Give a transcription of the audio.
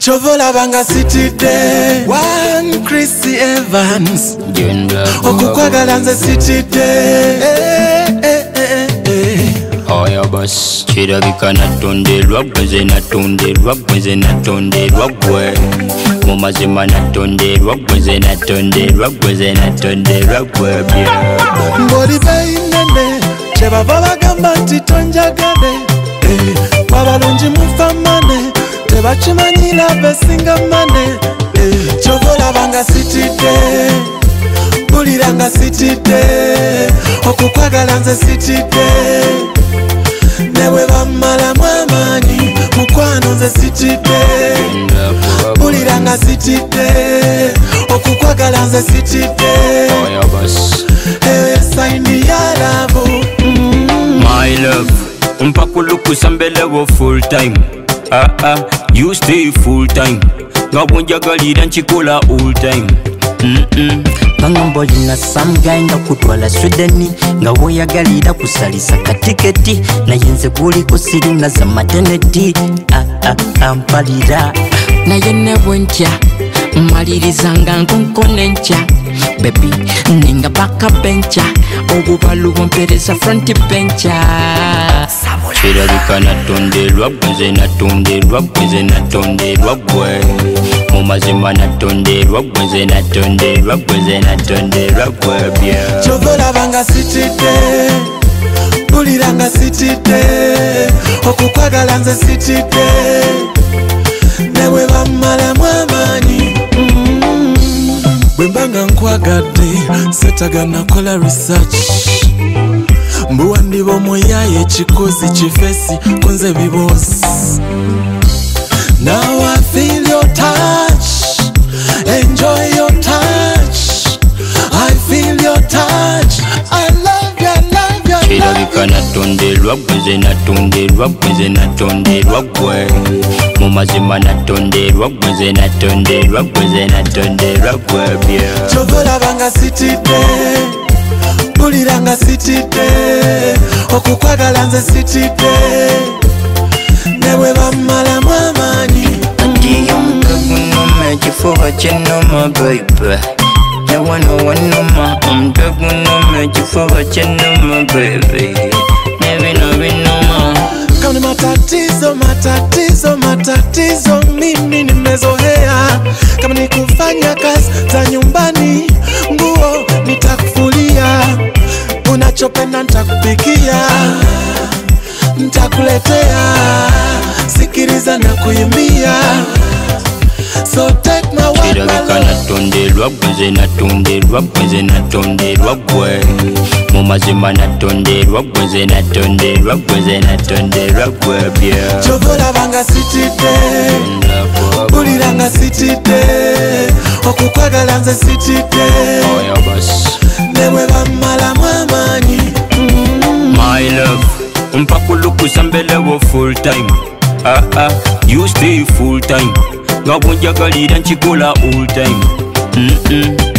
Chovola banga city day One Chrissy Evans Okukwagala nze city day Oya bas kirabika natonderwa gwe natonderwa gwe natonderwa gwe mu mazima natonderwa gwe natonderwa gwe natonderwa gwe Mboli bayinene Chebava bagamba nti tonjagale Wabalungi mufamane Tebachimanyila besinga mane Chovola banga city day Buliranga city day Okukwagala nze city day Newe bamala mwamanyi Mukwano nze city day Buliranga city day Okukwagala nze city day Ewe saini ya love My love Mpakulukusa mbelewo full time You stay full time Nga wonjagalira nchikola all time Bangombolina some guy nga kutwala Swedeni nga woyagalira kusalisa katiketi nayenze buli kusirina za maternity mpalira naye nebwentya malirizanga nkonkone ntya baby ninga bakabencha obubaluwo mpereza front bencha kirabika natonderwa gwe natonderwa gwe natonderwa gwe mu mazima natonderwa gwe natonderwa gwe natonderwa gwe Chovola banga city day Buliranga city day Okukwagala nze city day Newe bamala mwamanyi Bwembanga nkwagadde setagana kola research Mbuwa ndibo moyaye chikozi chifesi kunze bibosi Now I feel your touch Enjoy your touch I feel your touch I love you, I love you, I love you kirabika natonderwa gwe natonderwa gwe natonderwa gwe mu mazima natonderwa gwe natonderwa gwe natonderwa gwe Chovola banga city day Buliranga city day Okukwagala nze city day Newe bamala mwamanyi Ati omukagunoma ekifuba kyenoma baby Yawanoma omukagunoma ekifuba kyenoma baby Nebino binoma Kama ni matatizo, matatizo, matatizo Mimi nimezoea Kama ni kufanya kazi za nyumbani Nguo nitakufulia Unachopenda nitakupikia Nitakuletea Sikiriza na kuimbia So take my word my kirabika love natonderwa gwe natonderwa gwe natonderwa gwe mu mazima natonderwa gwe natonderwa gwe natonderwa gwe Chovola banga city day Buliranga city day Okukwagala nze city day Newe bamala mwamanyi My love mpakulukusa mbelewo full time You stay full time nga wonjagalira nchikola all time